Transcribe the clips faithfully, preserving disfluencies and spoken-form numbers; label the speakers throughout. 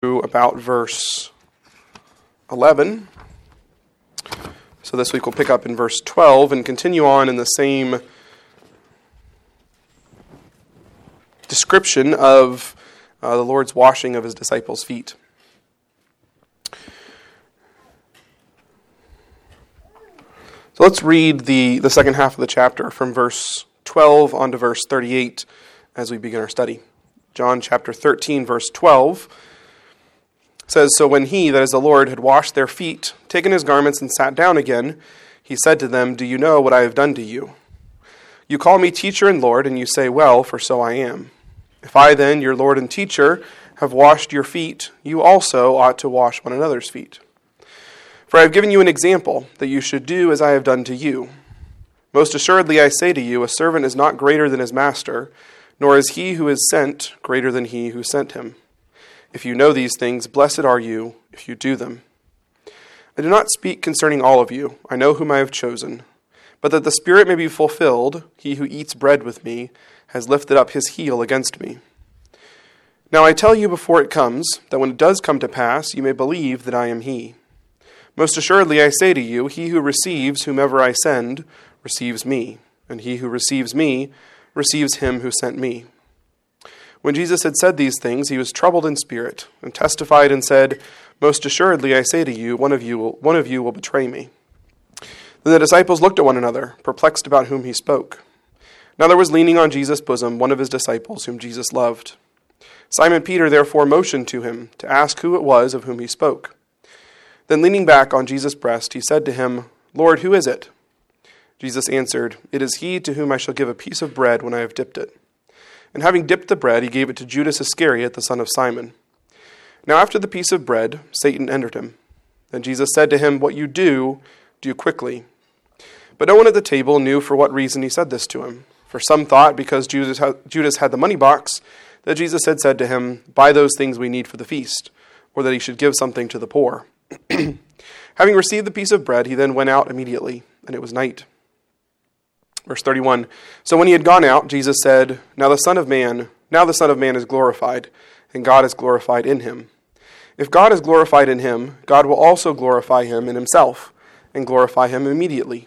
Speaker 1: about verse eleven. So this week we'll pick up in verse twelve and continue on in the same description of uh, the Lord's washing of his disciples' feet. So let's read the, the second half of the chapter from verse twelve on to verse thirty-eight as we begin our study. John chapter thirteen, verse twelve says, "So when he, that is the Lord, had washed their feet, taken his garments and sat down again, he said to them, 'Do you know what I have done to you? You call me teacher and Lord, and you say, well, for so I am. If I then, your Lord and teacher, have washed your feet, you also ought to wash one another's feet. For I have given you an example, that you should do as I have done to you. Most assuredly I say to you, a servant is not greater than his master, nor is he who is sent greater than he who sent him. If you know these things, blessed are you if you do them. I do not speak concerning all of you. I know whom I have chosen. But that the Spirit may be fulfilled, he who eats bread with me has lifted up his heel against me. Now I tell you before it comes, that when it does come to pass, you may believe that I am he. Most assuredly I say to you, he who receives whomever I send receives me, and he who receives me receives him who sent me.' When Jesus had said these things, he was troubled in spirit, and testified and said, 'Most assuredly I say to you, one of you will, one of you will betray me.' Then the disciples looked at one another, perplexed about whom he spoke. Now there was leaning on Jesus' bosom one of his disciples whom Jesus loved. Simon Peter therefore motioned to him to ask who it was of whom he spoke. Then leaning back on Jesus' breast, he said to him, 'Lord, who is it?' Jesus answered, 'It is he to whom I shall give a piece of bread when I have dipped it.' And having dipped the bread, he gave it to Judas Iscariot, the son of Simon. Now after the piece of bread, Satan entered him. Then Jesus said to him, 'What you do, do quickly.' But no one at the table knew for what reason he said this to him. For some thought, because Judas had the money box, that Jesus had said to him, 'Buy those things we need for the feast,' or that he should give something to the poor. Having received the piece of bread, he then went out immediately, and it was night." Verse thirty-one, "So when he had gone out, Jesus said, Now the Son of Man, now the Son of Man is glorified, and God is glorified in him. If God is glorified in him, God will also glorify him in himself, and glorify him immediately.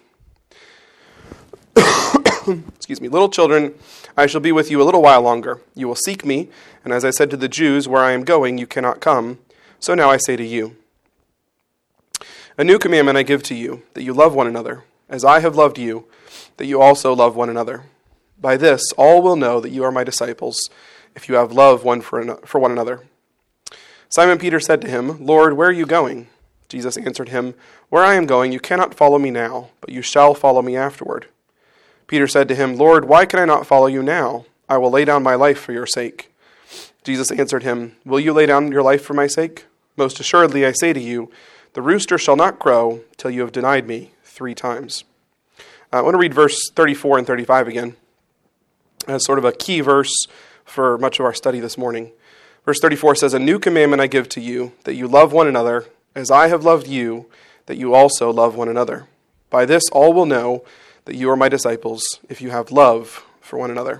Speaker 1: Excuse me, little children, I shall be with you a little while longer. You will seek me, and as I said to the Jews, where I am going, you cannot come. So now I say to you, a new commandment I give to you, that you love one another, as I have loved you, that you also love one another. By this all will know that you are my disciples, if you have love one for, an- for one another. Simon Peter said to him, 'Lord, where are you going?' Jesus answered him, 'Where I am going, you cannot follow me now, but you shall follow me afterward.' Peter said to him, 'Lord, why can I not follow you now? I will lay down my life for your sake.' Jesus answered him, 'Will you lay down your life for my sake? Most assuredly I say to you, the rooster shall not crow till you have denied me three times.'" Uh, I want to read verse thirty-four and thirty-five again as sort of a key verse for much of our study this morning. Verse thirty-four says, "A new commandment I give to you, that you love one another, as I have loved you, that you also love one another. By this all will know that you are my disciples, if you have love for one another."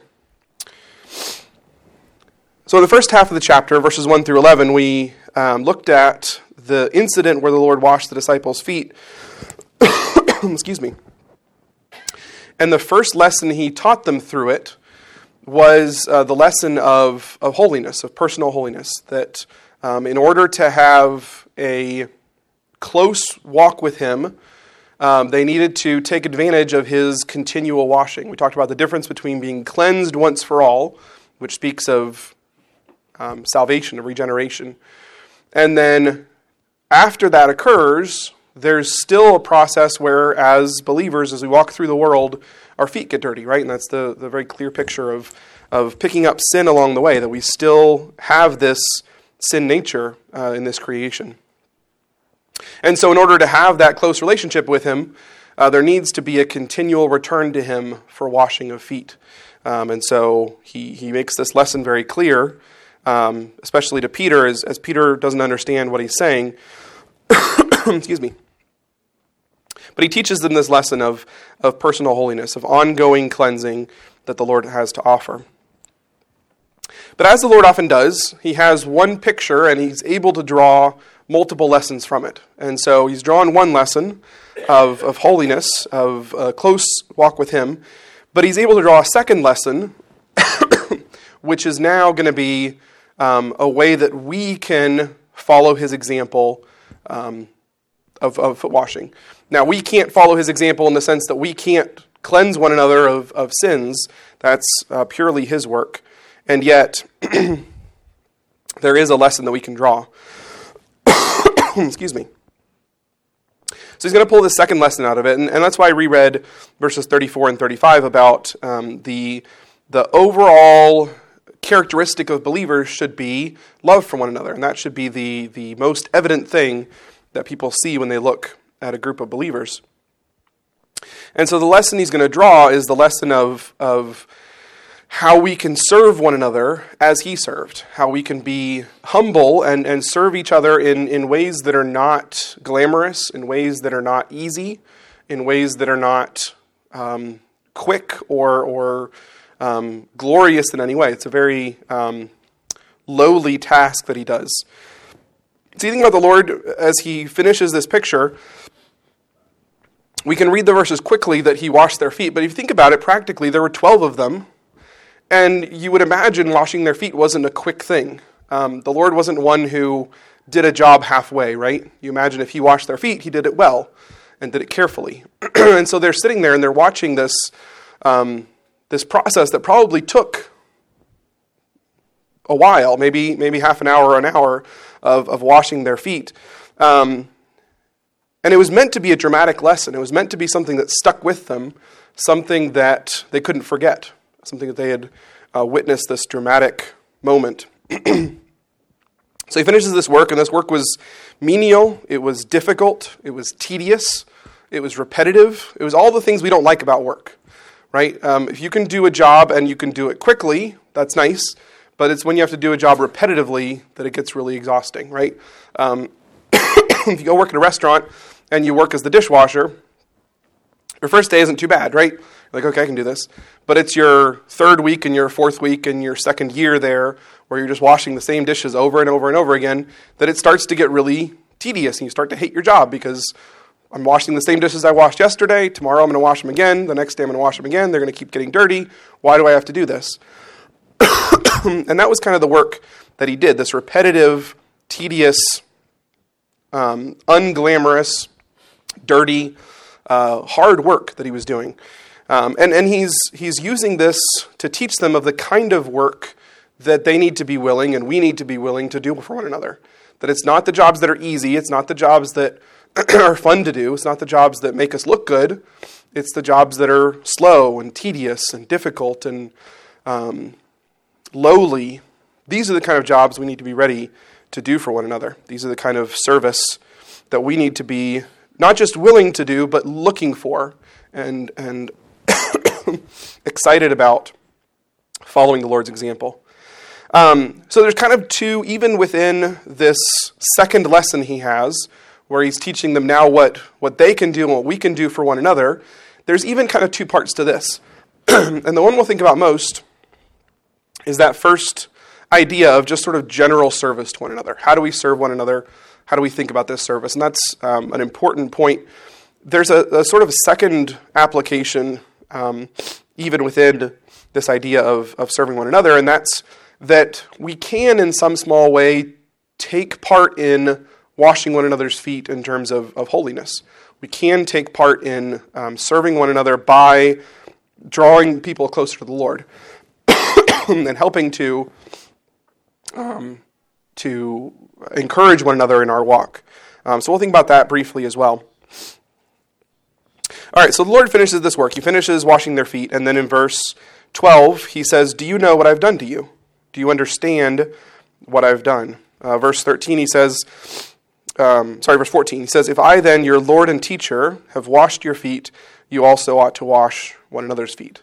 Speaker 1: So in the first half of the chapter, verses one through eleven, we um, looked at the incident where the Lord washed the disciples' feet. Excuse me. And the first lesson he taught them through it was uh, the lesson of, of holiness, of personal holiness, that um, in order to have a close walk with him, um, they needed to take advantage of his continual washing. We talked about the difference between being cleansed once for all, which speaks of um, salvation, of regeneration, and then after that occurs, there's still a process where, as believers, as we walk through the world, our feet get dirty, right? And that's the, the very clear picture of, of picking up sin along the way, that we still have this sin nature uh, in this creation. And so in order to have that close relationship with him, uh, there needs to be a continual return to him for washing of feet. Um, and so he, he makes this lesson very clear, um, especially to Peter, as, as Peter doesn't understand what he's saying. Excuse me. But he teaches them this lesson of, of personal holiness, of ongoing cleansing that the Lord has to offer. But as the Lord often does, he has one picture and he's able to draw multiple lessons from it. And so he's drawn one lesson of, of holiness, of a close walk with him, but he's able to draw a second lesson, which is now going to be um, a way that we can follow his example um, of, of foot washing. Now, we can't follow his example in the sense that we can't cleanse one another of, of sins. That's uh, purely his work. And yet, there is a lesson that we can draw. Excuse me. So he's going to pull this second lesson out of it, and, and that's why I reread verses thirty-four and thirty-five about um, the the overall characteristic of believers should be love for one another, and that should be the, the most evident thing that people see when they look at a group of believers. And so the lesson he's going to draw is the lesson of of how we can serve one another as he served, how we can be humble and, and serve each other in, in ways that are not glamorous, in ways that are not easy, in ways that are not um, quick or, or um, glorious in any way. It's a very um, lowly task that he does. So you think about the Lord as he finishes this picture, we can read the verses quickly that he washed their feet, but if you think about it practically, there were twelve of them. And you would imagine washing their feet wasn't a quick thing. Um, the Lord wasn't one who did a job halfway, right? You imagine if he washed their feet, he did it well and did it carefully. And so they're sitting there and they're watching this um, this process that probably took a while, maybe maybe half an hour or an hour of, of washing their feet. Um, and it was meant to be a dramatic lesson. It was meant to be something that stuck with them, something that they couldn't forget. Something that they had uh, witnessed this dramatic moment. So he finishes this work, and this work was menial, it was difficult, it was tedious, it was repetitive, it was all the things we don't like about work, right? Um, if you can do a job and you can do it quickly, that's nice, but it's when you have to do a job repetitively that it gets really exhausting, right? Um, if you go work at a restaurant and you work as the dishwasher, your first day isn't too bad, right? Like, okay, I can do this. But it's your third week and your fourth week and your second year there where you're just washing the same dishes over and over and over again that it starts to get really tedious and you start to hate your job because I'm washing the same dishes I washed yesterday. Tomorrow I'm going to wash them again. The next day I'm going to wash them again. They're going to keep getting dirty. Why do I have to do this? And that was kind of the work that he did, this repetitive, tedious, um, unglamorous, dirty, uh, hard work that he was doing. Um, and, and he's he's using this to teach them of the kind of work that they need to be willing and we need to be willing to do for one another. That it's not the jobs that are easy, it's not the jobs that are fun to do, it's not the jobs that make us look good, it's the jobs that are slow and tedious and difficult and um, lowly. These are the kind of jobs we need to be ready to do for one another. These are the kind of service that we need to be not just willing to do, but looking for and and excited about following the Lord's example. Um, so there's kind of two, even within this second lesson he has, where he's teaching them now what, what they can do and what we can do for one another, there's even kind of two parts to this. And the one we'll think about most is that first idea of just sort of general service to one another. How do we serve one another? How do we think about this service? And that's um, an important point. There's a, a sort of second application um, even within this idea of, of serving one another, and that's that we can, in some small way, take part in washing one another's feet in terms of, of holiness. We can take part in um, serving one another by drawing people closer to the Lord and helping to um, to encourage one another in our walk. Um, so we'll think about that briefly as well. All right, so the Lord finishes this work. He finishes washing their feet, and then in verse twelve, he says, "Do you know what I've done to you? Do you understand what I've done?" Uh, verse thirteen, he says, um, sorry, verse fourteen, he says, "If I then, your Lord and teacher, have washed your feet, you also ought to wash one another's feet."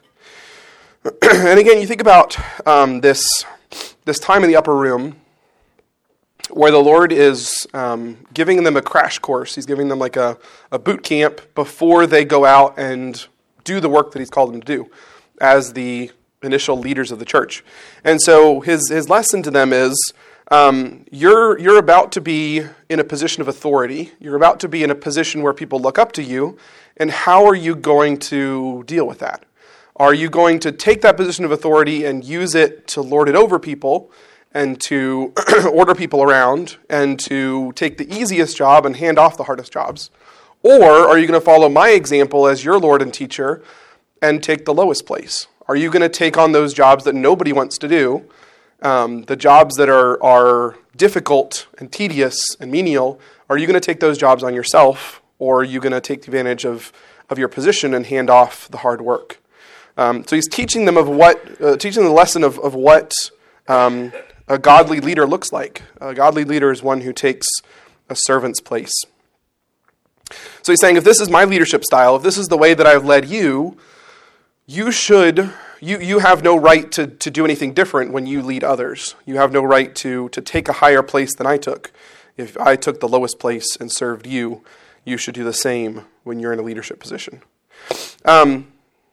Speaker 1: And again, you think about um, this, this time in the upper room where the Lord is um, giving them a crash course. He's giving them like a, a boot camp before they go out and do the work that he's called them to do as the initial leaders of the church. And so his his lesson to them is, um, you're you're about to be in a position of authority. You're about to be in a position where people look up to you. And how are you going to deal with that? Are you going to take that position of authority and use it to lord it over people and to order people around and to take the easiest job and hand off the hardest jobs? Or are you going to follow my example as your Lord and teacher and take the lowest place? Are you going to take on those jobs that nobody wants to do, um, the jobs that are, are difficult and tedious and menial? Are you going to take those jobs on yourself, or are you going to take advantage of, of your position and hand off the hard work? Um, so he's teaching them of what, uh, teaching the lesson of, of what um, a godly leader looks like. A godly leader is one who takes a servant's place. So he's saying, if this is my leadership style, if this is the way that I've led you, you should, you you have no right to, to do anything different when you lead others. You have no right to, to take a higher place than I took. If I took the lowest place and served you, you should do the same when you're in a leadership position. Um,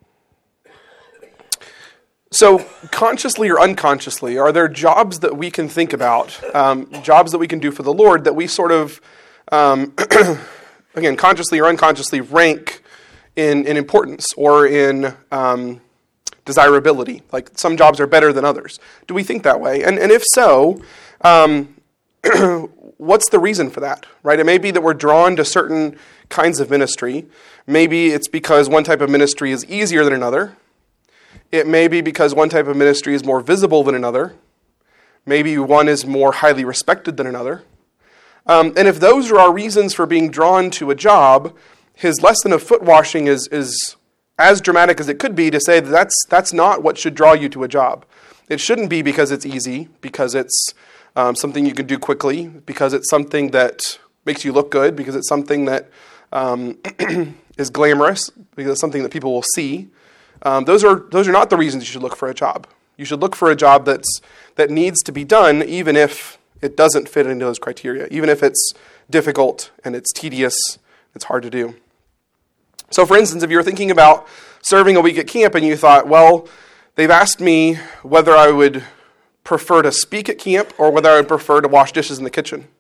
Speaker 1: so consciously or unconsciously, are there jobs that we can think about, um, jobs that we can do for the Lord that we sort of, um, again, consciously or unconsciously rank in, in importance or in um, desirability? Like some jobs are better than others. Do we think that way? And and if so, um, what's the reason for that? Right? It may be that we're drawn to certain kinds of ministry. Maybe it's because one type of ministry is easier than another. It may be because one type of ministry is more visible than another. Maybe one is more highly respected than another. Um, and if those are our reasons for being drawn to a job, his lesson of foot washing is is as dramatic as it could be to say that that's, that's not what should draw you to a job. It shouldn't be because it's easy, because it's um, something you can do quickly, because it's something that makes you look good, because it's something that um, is glamorous, because it's something that people will see. Um, those are those are not the reasons you should look for a job. You should look for a job that's that needs to be done, even if it doesn't fit into those criteria, even if it's difficult and it's tedious, it's hard to do. So, for instance, if you were thinking about serving a week at camp and you thought, well, they've asked me whether I would prefer to speak at camp or whether I would prefer to wash dishes in the kitchen.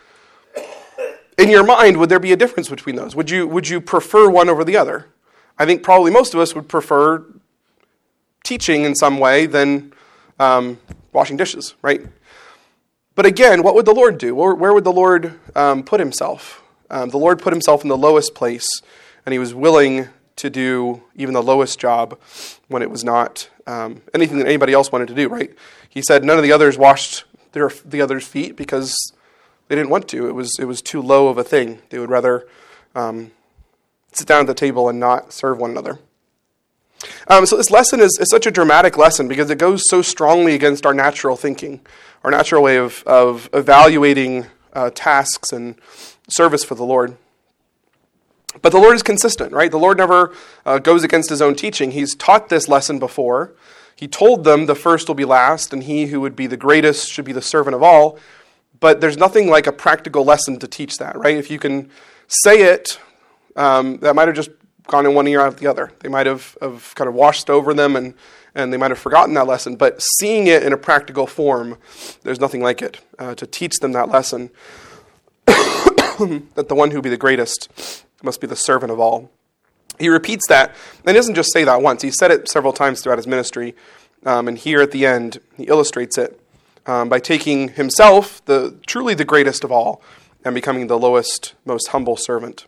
Speaker 1: In your mind, would there be a difference between those? Would you would you prefer one over the other? I think probably most of us would prefer teaching in some way than um, washing dishes, right? But again, what would the Lord do? Where, where would the Lord um, put himself? Um, the Lord put himself in the lowest place, and he was willing to do even the lowest job when it was not um, anything that anybody else wanted to do, right? He said none of the others washed their the others' feet because they didn't want to. It was it was too low of a thing. They would rather um, sit down at the table and not serve one another. Um, so this lesson is, is such a dramatic lesson because it goes so strongly against our natural thinking, our natural way of, of evaluating uh, tasks and service for the Lord. But the Lord is consistent, right? The Lord never uh, goes against his own teaching. He's taught this lesson before. He told them the first will be last, and he who would be the greatest should be the servant of all. But there's nothing like a practical lesson to teach that, right? If you can say it, um, that might have just gone in one ear out of the other. They might have, have kind of washed over them, and, and they might have forgotten that lesson. But seeing it in a practical form, there's nothing like it uh, to teach them that lesson. That the one who will be the greatest must be the servant of all. He repeats that, and he doesn't just say that once. He said it several times throughout his ministry, um, and here at the end, he illustrates it um, by taking himself, the truly the greatest of all, and becoming the lowest, most humble servant.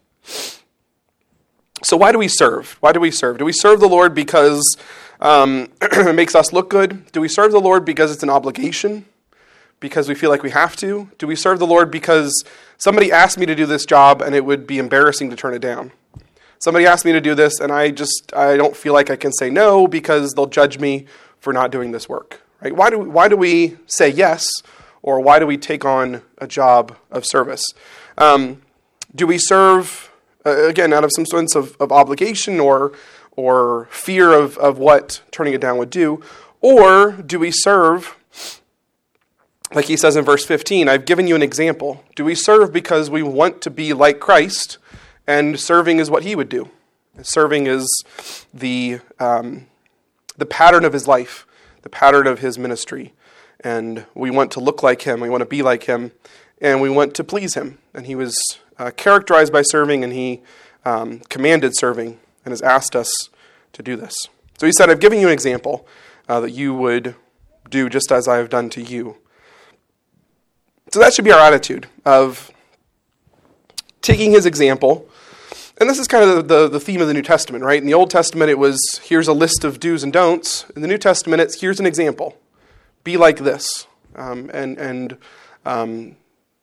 Speaker 1: So why do we serve? Why do we serve? Do we serve the Lord because um, it makes us look good? Do we serve the Lord because it's an obligation? Because we feel like we have to? Do we serve the Lord because somebody asked me to do this job and it would be embarrassing to turn it down? Somebody asked me to do this and I just, I don't feel like I can say no because they'll judge me for not doing this work, right? Why do we, why do we say yes, or why do we take on a job of service? Um, do we serve, uh, again, out of some sense of, of obligation or or fear of, of what turning it down would do? Or do we serve, like he says in verse fifteen, I've given you an example. Do we serve because we want to be like Christ, and serving is what he would do? Serving is the um, the pattern of his life, the pattern of his ministry. And we want to look like him, we want to be like him, and we want to please him. And he was uh, characterized by serving, and he um, commanded serving, and has asked us to do this. So he said, I've given you an example uh, that you would do just as I have done to you. So that should be our attitude of taking his example. And this is kind of the, the, the theme of the New Testament, right? In the Old Testament, it was, here's a list of do's and don'ts. In the New Testament, it's, here's an example. Be like this. Um, and and um,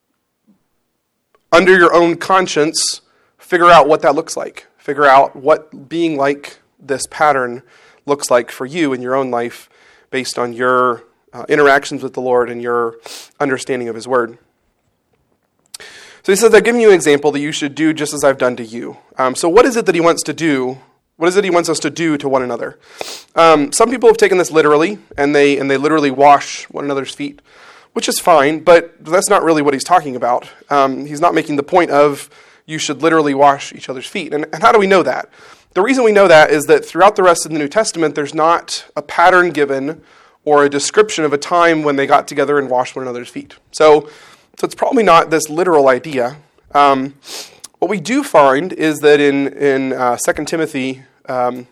Speaker 1: under your own conscience, figure out what that looks like. Figure out what being like this pattern looks like for you in your own life based on your uh, interactions with the Lord and your understanding of his word. So he says, I've given you an example that you should do just as I've done to you. Um, so what is it that he wants to do? What is it he wants us to do to one another? Um, some people have taken this literally, and they and they literally wash one another's feet, which is fine, but that's not really what he's talking about. Um, he's not making the point of you should literally wash each other's feet. And, and how do we know that? The reason we know that is that throughout the rest of the New Testament, there's not a pattern given or a description of a time when they got together and washed one another's feet. So, so it's probably not this literal idea. Um, what we do find is that in, in uh, Second Timothy, um,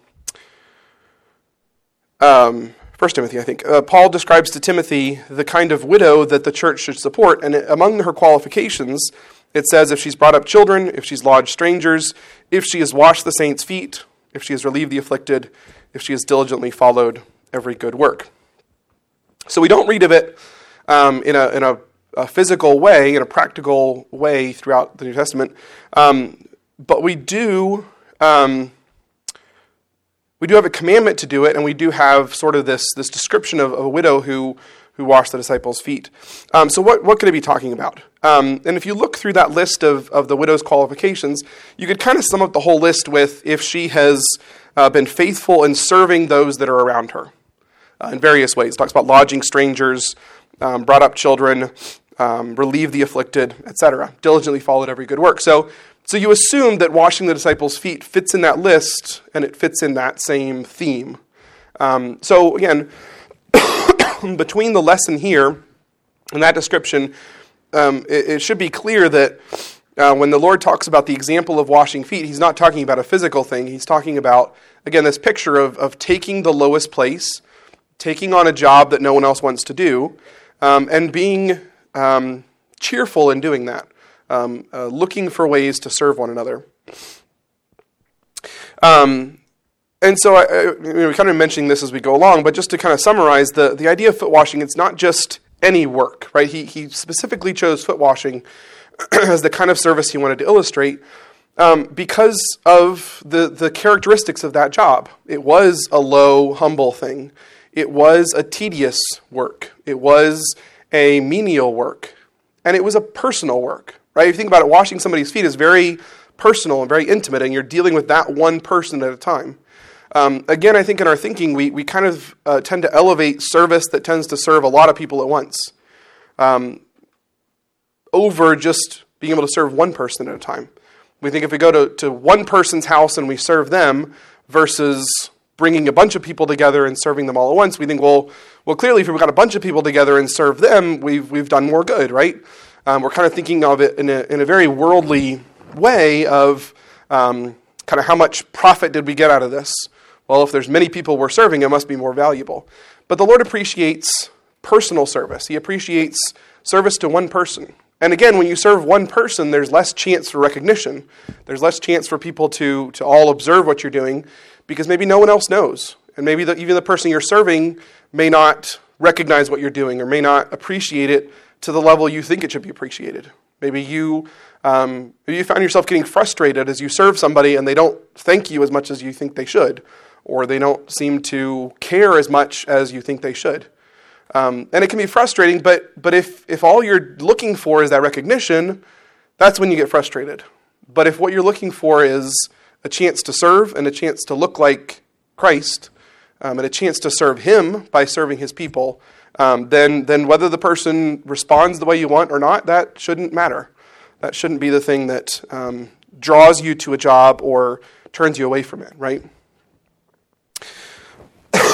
Speaker 1: um, First Timothy, I think, uh, Paul describes to Timothy the kind of widow that the church should support. And among her qualifications, it says if she's brought up children, if she's lodged strangers, if she has washed the saints' feet, if she has relieved the afflicted, if she has diligently followed every good work. So we don't read of it um, in a in a, a physical way, in a practical way throughout the New Testament, um, but we do um, we do have a commandment to do it, and we do have sort of this this description of, of a widow who who washed the disciples' feet. Um, so what what could it be talking about? Um, and if you look through that list of, of the widow's qualifications, you could kind of sum up the whole list with if she has uh, been faithful in serving those that are around her uh, in various ways. It talks about lodging strangers, um, brought up children, um, relieved the afflicted, et cetera. Diligently followed every good work. So, so you assume that washing the disciples' feet fits in that list, and it fits in that same theme. Um, so again, between the lesson here and that description, um, it, it should be clear that uh, when the Lord talks about the example of washing feet, he's not talking about a physical thing. He's talking about, again, this picture of, of taking the lowest place, taking on a job that no one else wants to do, um, and being um, cheerful in doing that, um, uh, looking for ways to serve one another. Um And so I, I, we're kind of mentioning this as we go along, but just to kind of summarize, the, the idea of foot washing, it's not just any work, right? He he specifically chose foot washing as the kind of service he wanted to illustrate um, because of the, the characteristics of that job. It was a low, humble thing. It was a tedious work. It was a menial work. And it was a personal work, right? If you think about it, washing somebody's feet is very personal and very intimate, and you're dealing with that one person at a time. Um, again, I think in our thinking, we, we kind of uh, tend to elevate service that tends to serve a lot of people at once um, over just being able to serve one person at a time. We think if we go to, to one person's house and we serve them versus bringing a bunch of people together and serving them all at once, we think, well, well, clearly if we've got a bunch of people together and serve them, we've we've done more good, right? Um, we're kind of thinking of it in a, in a very worldly way of um, kind of how much profit did we get out of this? Well, if there's many people we're serving, it must be more valuable. But the Lord appreciates personal service. He appreciates service to one person. And again, when you serve one person, there's less chance for recognition. There's less chance for people to, to all observe what you're doing because maybe no one else knows. And maybe the, even the person you're serving may not recognize what you're doing or may not appreciate it to the level you think it should be appreciated. Maybe you um, maybe you find yourself getting frustrated as you serve somebody and they don't thank you as much as you think they should, or they don't seem to care as much as you think they should. Um, and it can be frustrating, but but if, if all you're looking for is that recognition, that's when you get frustrated. But if what you're looking for is a chance to serve and a chance to look like Christ, um, and a chance to serve him by serving his people, um, then then whether the person responds the way you want or not, that shouldn't matter. That shouldn't be the thing that um, draws you to a job or turns you away from it, right?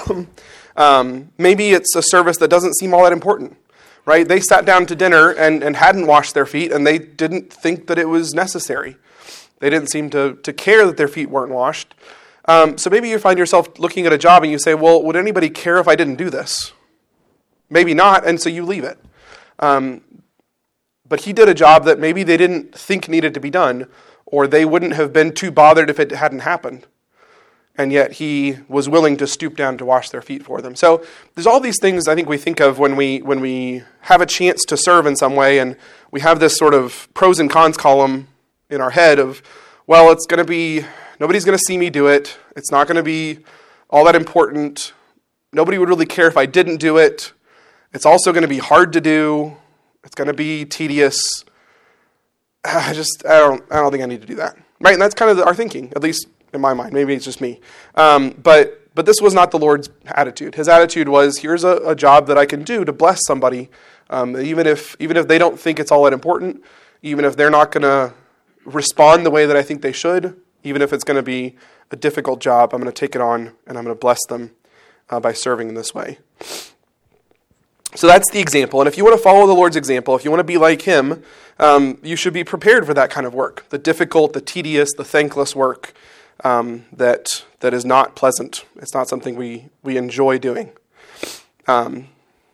Speaker 1: um, maybe it's a service that doesn't seem all that important, right? They sat down to dinner and, and hadn't washed their feet, and they didn't think that it was necessary. They didn't seem to, to care that their feet weren't washed. Um, so maybe you find yourself looking at a job and you say, well, would anybody care if I didn't do this? Maybe not, and so you leave it. Um, but he did a job that maybe they didn't think needed to be done, or they wouldn't have been too bothered if it hadn't happened. And yet he was willing to stoop down to wash their feet for them. So there's all these things I think we think of when we when we have a chance to serve in some way, and we have this sort of pros and cons column in our head of, well, it's going to be, nobody's going to see me do it. It's not going to be all that important. Nobody would really care if I didn't do it. It's also going to be hard to do. It's going to be tedious. I just, I don't, I don't think I need to do that. Right? And that's kind of the, our thinking, at least in my mind. Maybe it's just me. Um, but but this was not the Lord's attitude. His attitude was, here's a, a job that I can do to bless somebody, um, even if even if they don't think it's all that important, even if they're not going to respond the way that I think they should, even if it's going to be a difficult job, I'm going to take it on and I'm going to bless them uh, by serving in this way. So that's the example. And if you want to follow the Lord's example, if you want to be like him, um, you should be prepared for that kind of work. The difficult, the tedious, the thankless work um, that that is not pleasant. It's not something we, we enjoy doing. Um,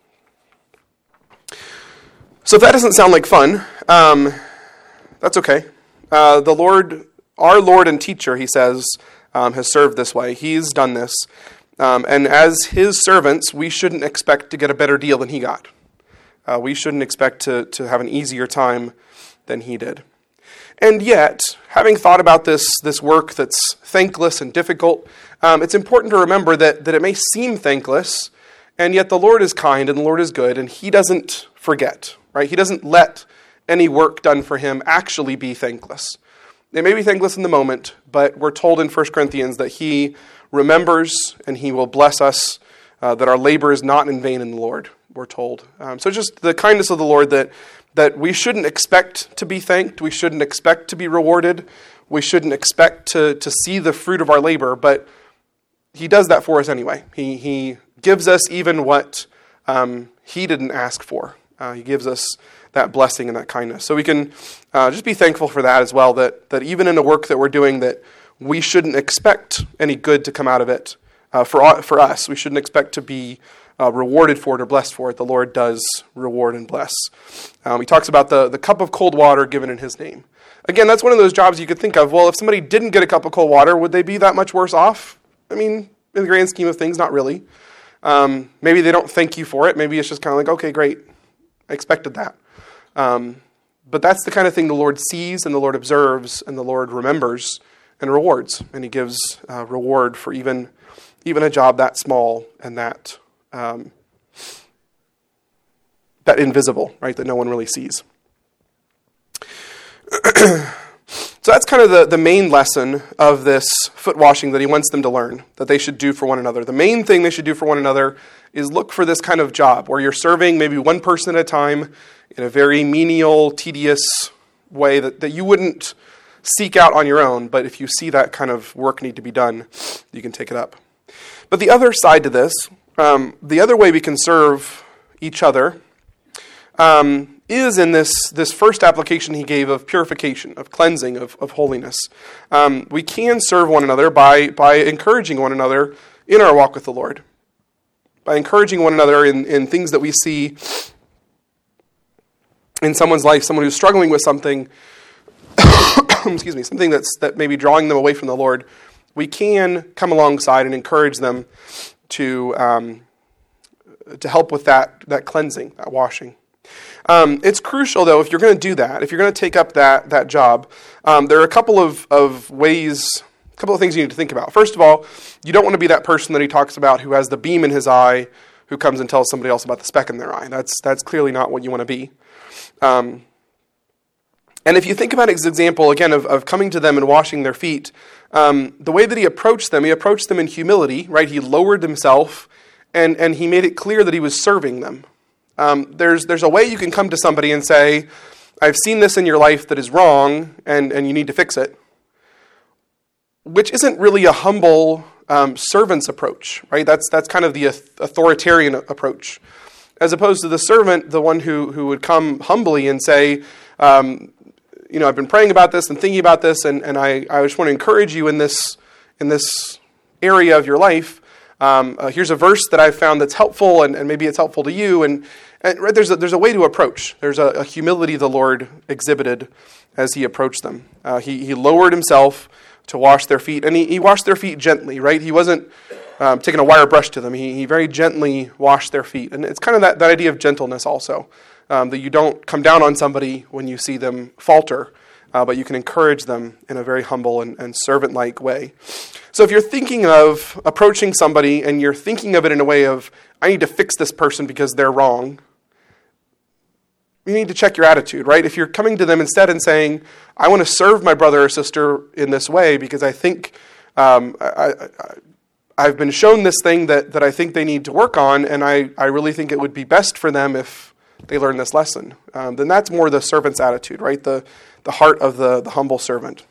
Speaker 1: so if that doesn't sound like fun, um, that's okay. Uh, the Lord, our Lord and teacher, he says, um, has served this way. He's done this. Um, and as his servants, we shouldn't expect to get a better deal than he got. Uh, we shouldn't expect to, to have an easier time than he did. And yet, having thought about this, this work that's thankless and difficult, um, it's important to remember that, that it may seem thankless, and yet the Lord is kind and the Lord is good, and he doesn't forget, right? He doesn't let any work done for him actually be thankless. It may be thankless in the moment, but we're told in First Corinthians that he remembers and he will bless us, uh, that our labor is not in vain in the Lord, we're told. Um, so just the kindness of the Lord that that we shouldn't expect to be thanked, we shouldn't expect to be rewarded, we shouldn't expect to, to see the fruit of our labor, but he does that for us anyway. He, he gives us even what um, he didn't ask for. Uh, he gives us that blessing and that kindness. So we can uh, just be thankful for that as well, that, that even in the work that we're doing, that we shouldn't expect any good to come out of it uh, for, for us. We shouldn't expect to be uh, rewarded for it or blessed for it. The Lord does reward and bless. Um, he talks about the, the cup of cold water given in his name. Again, that's one of those jobs you could think of. Well, if somebody didn't get a cup of cold water, would they be that much worse off? I mean, in the grand scheme of things, not really. Um, maybe they don't thank you for it. Maybe it's just kind of like, okay, great. I expected that. Um, but that's the kind of thing the Lord sees and the Lord observes and the Lord remembers and rewards. And he gives uh, reward for even even a job that small and that um, that invisible, right, that no one really sees. So that's kind of the, the main lesson of this foot washing that he wants them to learn, that they should do for one another. The main thing they should do for one another is look for this kind of job where you're serving maybe one person at a time in a very menial, tedious way that, that you wouldn't seek out on your own, but if you see that kind of work need to be done, you can take it up. But the other side to this, um, the other way we can serve each other um, is in this, this first application he gave of purification, of cleansing, of, of holiness. Um, we can serve one another by, by encouraging one another in our walk with the Lord, by encouraging one another in, in things that we see in someone's life, someone who's struggling with something, excuse me, something that's that may be drawing them away from the Lord. We can come alongside and encourage them to um, to help with that that cleansing, that washing. Um, it's crucial, though, if you're going to do that, if you're going to take up that that job, um, there are a couple of, of ways, a couple of things you need to think about. First of all, you don't want to be that person that he talks about who has the beam in his eye, who comes and tells somebody else about the speck in their eye. That's that's clearly not what you want to be. Um, and if you think about his example, again, of, of coming to them and washing their feet, um, the way that he approached them, he approached them in humility, right? He lowered himself, and, and he made it clear that he was serving them. Um, there's there's a way you can come to somebody and say, I've seen this in your life that is wrong, and, and you need to fix it, which isn't really a humble um, servant's approach, right? That's that's kind of the authoritarian approach, as opposed to the servant, the one who who would come humbly and say, um, you know, I've been praying about this and thinking about this, and, and I, I just want to encourage you in this in this area of your life. Um, uh, here's a verse that I've found that's helpful, and, and maybe it's helpful to you. And, and right, there's a, there's a way to approach. There's a, a humility the Lord exhibited as he approached them. Uh, he he lowered himself to wash their feet, and he, he washed their feet gently. Right, he wasn't um, taking a wire brush to them. He he very gently washed their feet, and it's kind of that, that idea of gentleness also. Um, that you don't come down on somebody when you see them falter, uh, but you can encourage them in a very humble and, and servant-like way. So if you're thinking of approaching somebody and you're thinking of it in a way of, I need to fix this person because they're wrong, you need to check your attitude, right? If you're coming to them instead and saying, I want to serve my brother or sister in this way because I think um, I, I, I've been shown this thing that, that I think they need to work on, and I, I really think it would be best for them if they learn this lesson, um, then that's more the servant's attitude, right? The the heart of the, the humble servant.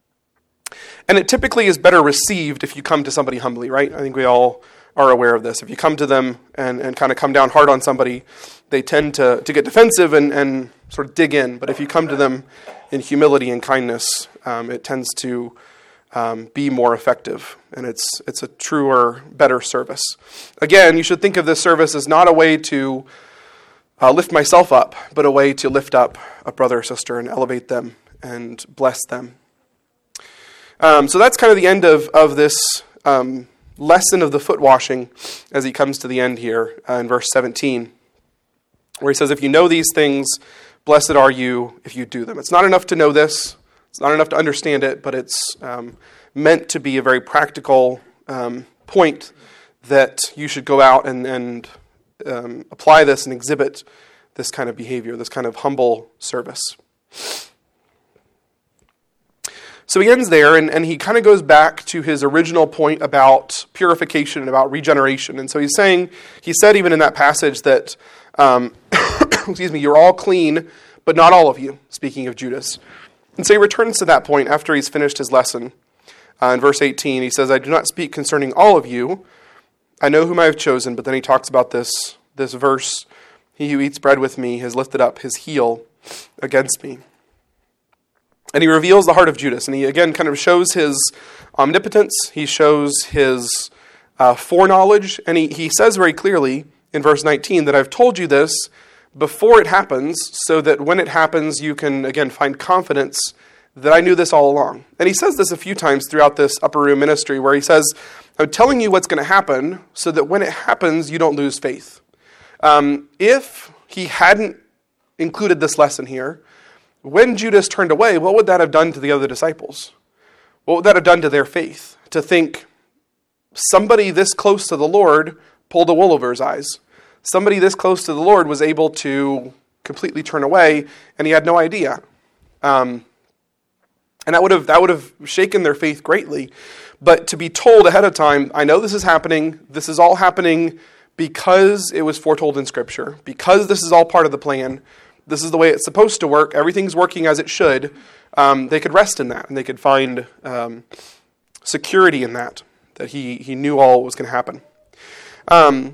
Speaker 1: And it typically is better received if you come to somebody humbly, right? I think we all are aware of this. If you come to them and, and kind of come down hard on somebody, they tend to, to get defensive and, and sort of dig in. But if you come to them in humility and kindness, um, it tends to um, be more effective. And it's it's a truer, better service. Again, you should think of this service as not a way to Uh, lift myself up, but a way to lift up a brother or sister and elevate them and bless them. Um, so that's kind of the end of, of this um, lesson of the foot washing as he comes to the end here uh, in verse seventeen, where he says, if you know these things, blessed are you if you do them. It's not enough to know this. It's not enough to understand it, but it's um, meant to be a very practical um, point that you should go out and, and Um, apply this and exhibit this kind of behavior, this kind of humble service. So he ends there, and, and he kind of goes back to his original point about purification and about regeneration. And so he's saying, he said even in that passage that, um, excuse me, you're all clean, but not all of you, speaking of Judas. And so he returns to that point after he's finished his lesson. Uh, in verse eighteen, he says, I do not speak concerning all of you, I know whom I have chosen, but then he talks about this, this verse, he who eats bread with me has lifted up his heel against me. And he reveals the heart of Judas, and he again kind of shows his omnipotence, he shows his uh, foreknowledge, and he, he says very clearly in verse nineteen that I've told you this before it happens, so that when it happens you can again find confidence that I knew this all along. And he says this a few times throughout this upper room ministry, where he says, I'm telling you what's going to happen so that when it happens, you don't lose faith. Um, if he hadn't included this lesson here, when Judas turned away, what would that have done to the other disciples? What would that have done to their faith? To think somebody this close to the Lord pulled a wool over his eyes. Somebody this close to the Lord was able to completely turn away, and he had no idea. Um, and that would have that would have shaken their faith greatly. But to be told ahead of time, I know this is happening, this is all happening because it was foretold in Scripture, because this is all part of the plan, this is the way it's supposed to work, everything's working as it should, um, they could rest in that, and they could find um, security in that, that he, he knew all was going to happen. Um,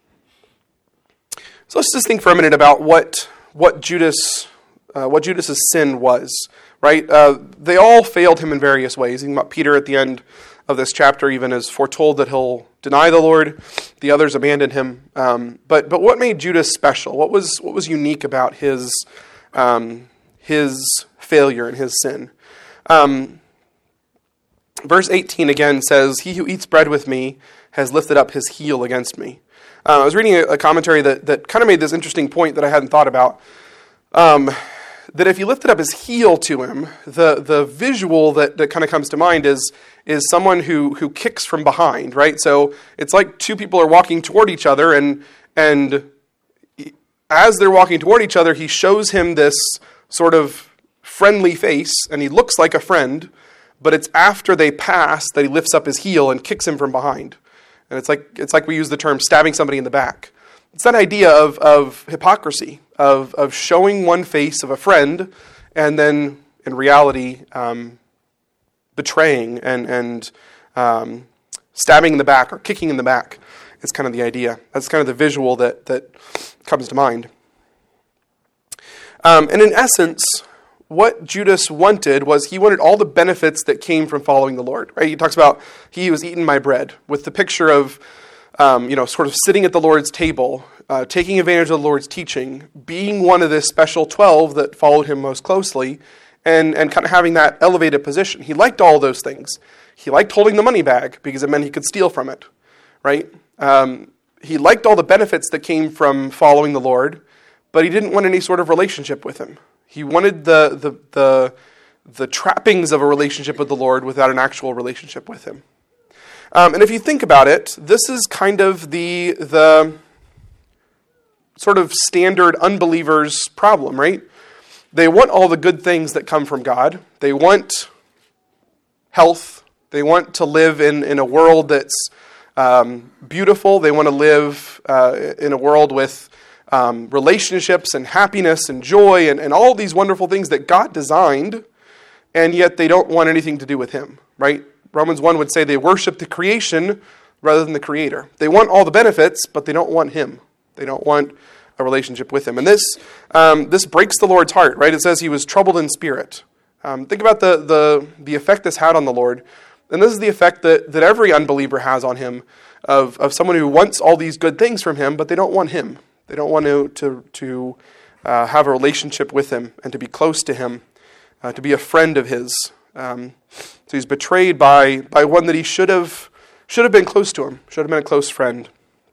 Speaker 1: so let's just think for a minute about what what Judas, uh, what Judas's sin was, right? Uh, they all failed him in various ways. Even Peter at the end of this chapter even is foretold that he'll deny the Lord. The others abandoned him. Um, but but what made Judas special? What was what was unique about his um, his failure and his sin? Um, verse eighteen again says, "He who eats bread with me has lifted up his heel against me." Uh, I was reading a, a commentary that that kind of made this interesting point that I hadn't thought about. Um, that if he lifted up his heel to him, the the visual that, that kind of comes to mind is is someone who who kicks from behind, right? So it's like two people are walking toward each other, and and as they're walking toward each other, he shows him this sort of friendly face, and he looks like a friend, but it's after they pass that he lifts up his heel and kicks him from behind. And it's like it's like we use the term stabbing somebody in the back. It's that idea of, of hypocrisy, of, of showing one face of a friend, and then in reality um, betraying and and um, stabbing in the back or kicking in the back is kind of the idea. That's kind of the visual that, that comes to mind. Um, and in essence, what Judas wanted was he wanted all the benefits that came from following the Lord. Right? He talks about he was eating my bread with the picture of um, you know, sort of sitting at the Lord's table, uh, taking advantage of the Lord's teaching, being one of the special twelve that followed him most closely, and, and kind of having that elevated position. He liked all those things. He liked holding the money bag because it meant he could steal from it. Right? Um, he liked all the benefits that came from following the Lord, but he didn't want any sort of relationship with him. He wanted the the the, the trappings of a relationship with the Lord without an actual relationship with him. Um, and if you think about it, this is kind of the the sort of standard unbeliever's problem, right? They want all the good things that come from God. They want health. They want to live in, in a world that's um, beautiful. They want to live uh, in a world with Um, relationships and happiness and joy and, and all these wonderful things that God designed, and yet they don't want anything to do with him, right? Romans one would say they worship the creation rather than the creator. They want all the benefits, but they don't want him. They don't want a relationship with him. And this um, this breaks the Lord's heart, right? It says he was troubled in spirit. Um, think about the, the, the effect this had on the Lord. And this is the effect that, that every unbeliever has on him, of, of someone who wants all these good things from him, but they don't want him. They don't want to to, to uh, have a relationship with him and to be close to him, uh, to be a friend of his. Um, so he's betrayed by by one that he should have should have been close to him, should have been a close friend.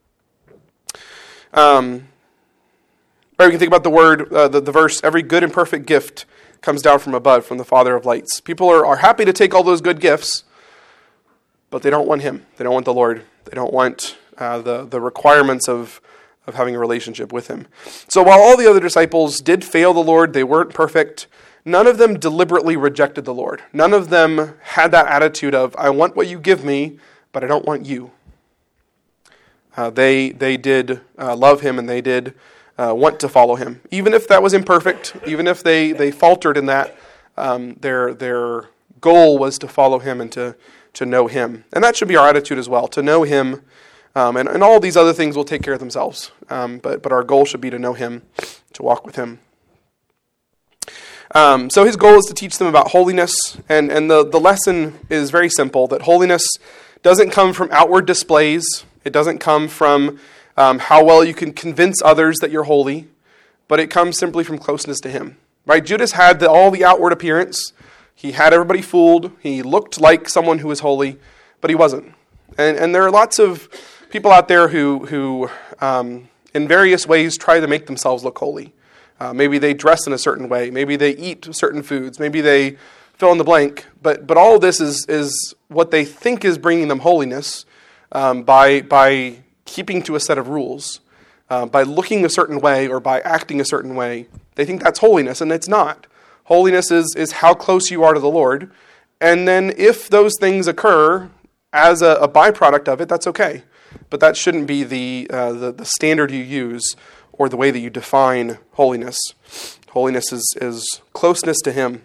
Speaker 1: Um, or we can think about the word, uh, the, the verse, every good and perfect gift comes down from above, from the Father of lights. People are, are happy to take all those good gifts, but they don't want him. They don't want the Lord. They don't want uh, the, the requirements of of having a relationship with him. So while all the other disciples did fail the Lord, they weren't perfect, none of them deliberately rejected the Lord. None of them had that attitude of, I want what you give me, but I don't want you. Uh, they they did uh, love him, and they did uh, want to follow him. Even if that was imperfect, even if they, they faltered in that, um, their their goal was to follow him and to, to know him. And that should be our attitude as well, to know him. Um, and, and all these other things will take care of themselves. Um, but, but our goal should be to know him, to walk with him. Um, so his goal is to teach them about holiness. And, and the, the lesson is very simple, that holiness doesn't come from outward displays. It doesn't come from um, how well you can convince others that you're holy. But it comes simply from closeness to him. Right? Judas had the, all the outward appearance. He had everybody fooled. He looked like someone who was holy, but he wasn't. And, and there are lots of people out there who, who um, in various ways, try to make themselves look holy. Uh, maybe they dress in a certain way. Maybe they eat certain foods. Maybe they fill in the blank. But but all of this is is what they think is bringing them holiness um, by by keeping to a set of rules, uh, by looking a certain way or by acting a certain way. They think that's holiness, and it's not. Holiness is is how close you are to the Lord. And then if those things occur as a, a byproduct of it, that's okay. But that shouldn't be the, uh, the the standard you use or the way that you define holiness. Holiness is, is closeness to him.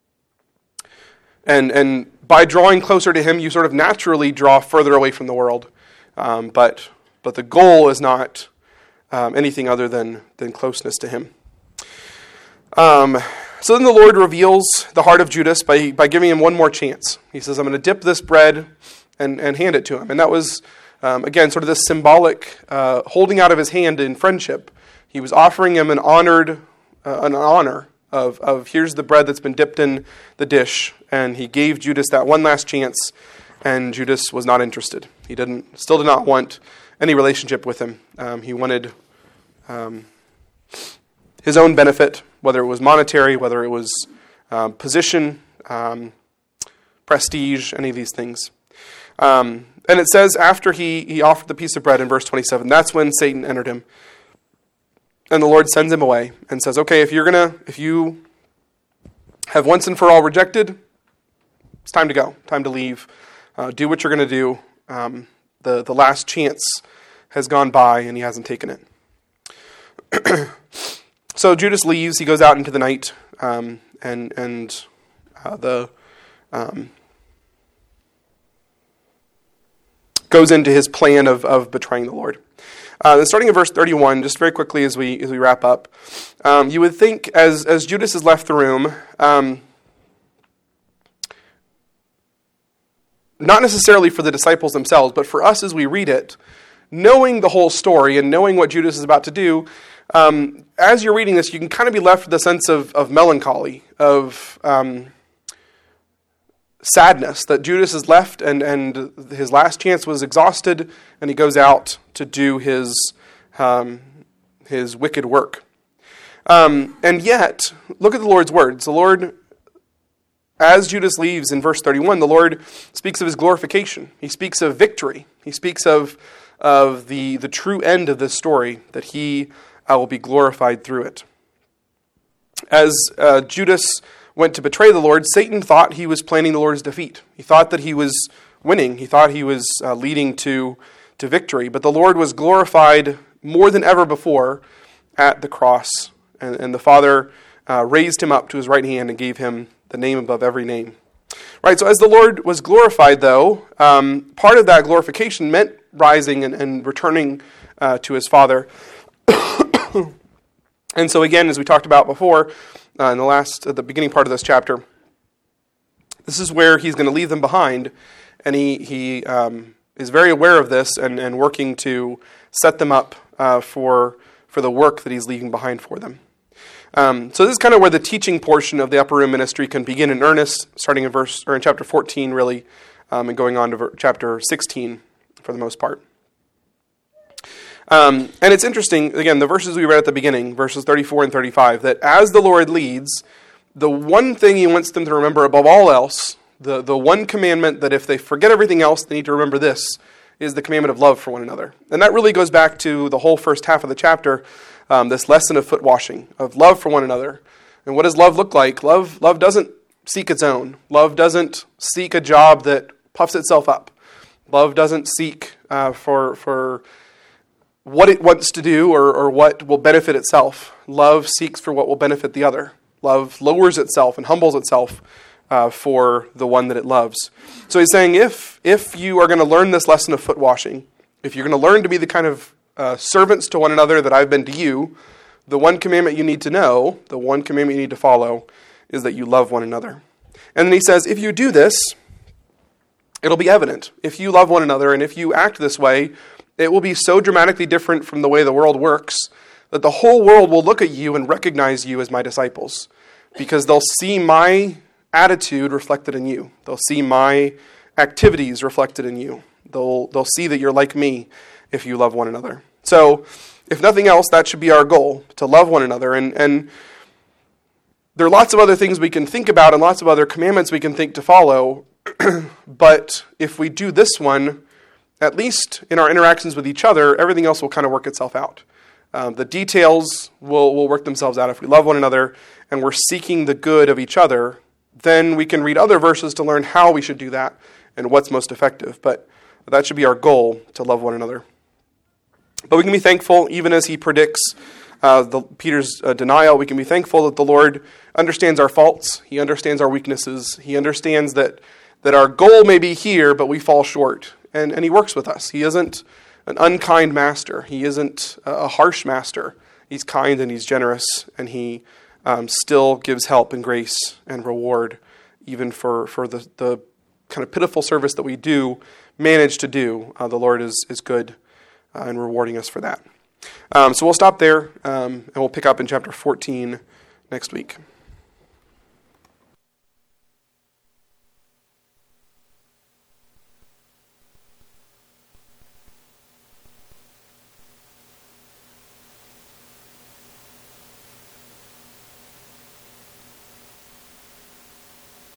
Speaker 1: And and by drawing closer to him, you sort of naturally draw further away from the world. Um, but but the goal is not um, anything other than, than closeness to him. Um, so then the Lord reveals the heart of Judas by, by giving him one more chance. He says, I'm going to dip this bread and, and hand it to him. And that was... Um, again, sort of this symbolic uh, holding out of his hand in friendship. He was offering him an honored, uh, an honor of, of here's the bread that's been dipped in the dish, and he gave Judas that one last chance, and Judas was not interested. He didn't, still did not want any relationship with him. Um, he wanted um, his own benefit, whether it was monetary, whether it was um, position, um, prestige, any of these things. Um, And it says after he, he offered the piece of bread in verse twenty-seven, that's when Satan entered him. And the Lord sends him away and says, okay, if you're gonna, if you have once and for all rejected, it's time to go, time to leave. Uh, do what you're going to do. Um, the, the last chance has gone by and he hasn't taken it. So Judas leaves, he goes out into the night, um, and, and uh, the... Um, goes into his plan of, of betraying the Lord. Uh, then starting in verse thirty-one, just very quickly as we as we wrap up, um, you would think as as Judas has left the room, um, not necessarily for the disciples themselves, but for us as we read it, knowing the whole story and knowing what Judas is about to do, um, as you're reading this, you can kind of be left with a sense of, of melancholy, of um, sadness, that Judas is left and, and his last chance was exhausted, and he goes out to do his, um, his wicked work. Um, and yet, look at the Lord's words. The Lord, as Judas leaves in verse thirty-one, the Lord speaks of his glorification. He speaks of victory. He speaks of, of the, the true end of this story, that he uh, will be glorified through it. As uh, Judas went to betray the Lord, Satan thought he was planning the Lord's defeat. He thought that he was winning. He thought he was uh, leading to, to victory. But the Lord was glorified more than ever before at the cross. And, and the Father uh, raised him up to his right hand and gave him the name above every name. Right, so as the Lord was glorified, though, um, part of that glorification meant rising and, and returning uh, to his Father. And so again, as we talked about before, uh, in the last, uh, the beginning part of this chapter, this is where he's going to leave them behind, and he he um, is very aware of this and, and working to set them up uh, for for the work that he's leaving behind for them. Um, so this is kind of where the teaching portion of the upper room ministry can begin in earnest, starting in verse or in chapter fourteen, really, um, and going on to ver- chapter sixteen for the most part. Um, and it's interesting, again, the verses we read at the beginning, verses thirty-four and thirty-five, that as the Lord leads, the one thing he wants them to remember above all else, the, the one commandment that if they forget everything else, they need to remember this, is the commandment of love for one another. And that really goes back to the whole first half of the chapter, um, this lesson of foot washing, of love for one another. And what does love look like? Love, love doesn't seek its own. Love doesn't seek a job that puffs itself up. Love doesn't seek uh, for for... what it wants to do or, or what will benefit itself. Love seeks for what will benefit the other. Love lowers itself and humbles itself uh, for the one that it loves. So he's saying if if you are going to learn this lesson of foot washing, if you're going to learn to be the kind of uh, servants to one another that I've been to you, the one commandment you need to know, the one commandment you need to follow, is that you love one another. And then he says, if you do this, it'll be evident. If you love one another and if you act this way, it will be so dramatically different from the way the world works that the whole world will look at you and recognize you as my disciples, because they'll see my attitude reflected in you. They'll see my activities reflected in you. They'll they'll see that you're like me if you love one another. So, if nothing else, that should be our goal, to love one another. And, and there are lots of other things we can think about and lots of other commandments we can think to follow, but if we do this one, at least in our interactions with each other, everything else will kind of work itself out. Um, the details will, will work themselves out. If we love one another and we're seeking the good of each other, then we can read other verses to learn how we should do that and what's most effective. But that should be our goal, to love one another. But we can be thankful, even as he predicts uh, the, Peter's uh, denial, we can be thankful that the Lord understands our faults. He understands our weaknesses. He understands that, that our goal may be here, but we fall short. And, and he works with us. He isn't an unkind master. He isn't a harsh master. He's kind and he's generous, and he um, still gives help and grace and reward, even for, for the, the kind of pitiful service that we do manage to do. Uh, the Lord is, is good uh, and rewarding us for that. Um, so we'll stop there, um, and we'll pick up in chapter fourteen next week.